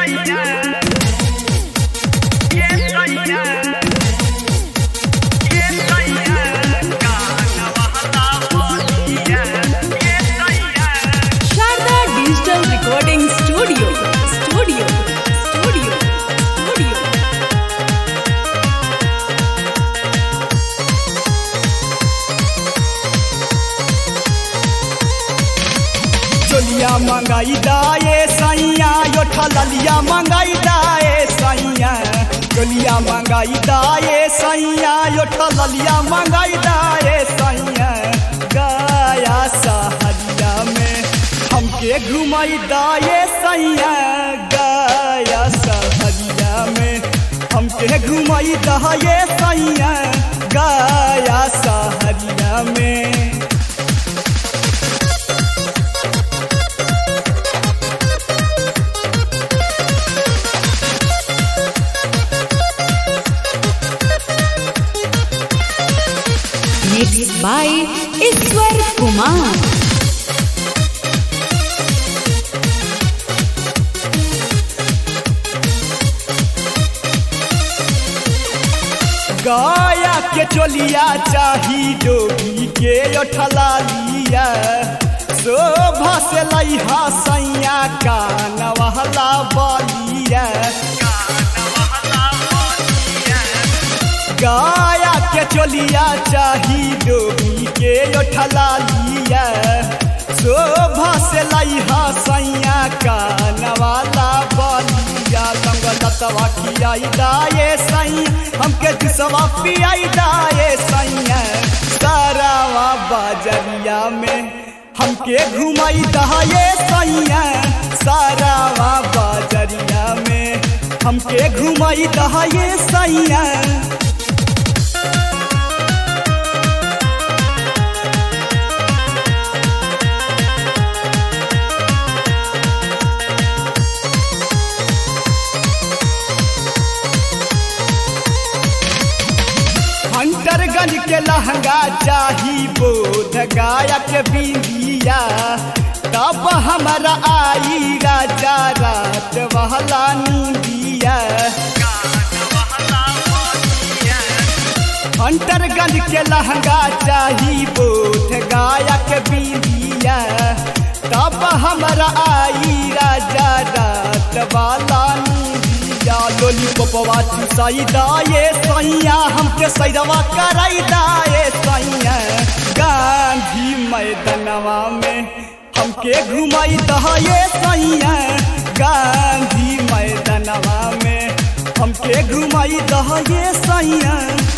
चोलिया मंगाई दाए सैया यो ठललिया मंगाई दाए सैया चोलिया मंगाई दाए सैया यो ठललिया मंगाई दाए सैया गया सहरिया में हमके घुमाई दाए सैया गया सहरिया में हमके घुमाई दाए सैया गया सहरिया में। Mixed by Iswar Kumar। गाया के चोलिया चाही जोगी के ठला लिया शोभा से लइहा सैया कानवहला बलिया गाया के चोलिया चाही डोगी के ठला लिया शोभा से लइहा सैया कानवाला बलिया लंग लतवा खियाई दाए सैया हमके जुसवा पियाई दाए सैया सारावा बाजरिया में हमके घुमाई दाए सैया सारावा बाजरिया में हमके घुमाई दाए सैया। हंटरगंज के लहंगा चाही बोध गाया के बिंदिया तब हमारा आई राजा रात वहला नींदिया हंटरगंज के लहंगा चाही बोध गाया के बिंदिया तब हमारा आई राजा रात वाला लोलीपॉपवा चुसाई दाए सैया हमके सैरवा कराई दाए सैया गांधी मैदानवा में हमके घुमाई दाए सैया गांधी मैदानवा में हमके घुमाई दाए सैया।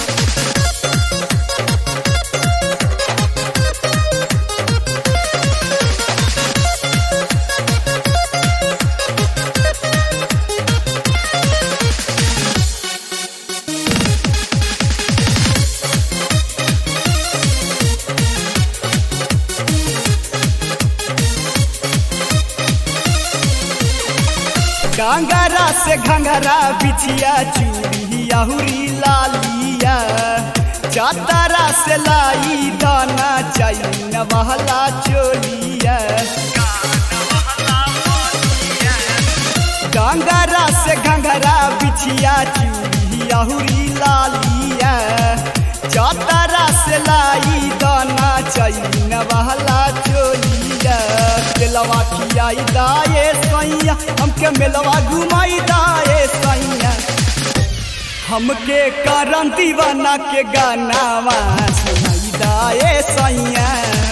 घंगरा से घंगरा बिछिया चूड़ी अहुरी लालिया चादरा से लाई दाना चाइन बहला चोलिया घंगरा से घंगरा बिछिया चूड़ी अहुरी लालिया चादरा से लाई दाना चाइन बहला चोलिया मेलवा खियाई दाए सैया हमके मेलवा घुमाई दाए सैया हमके करन दीवाना के गानावा सुनाई दाए सैया।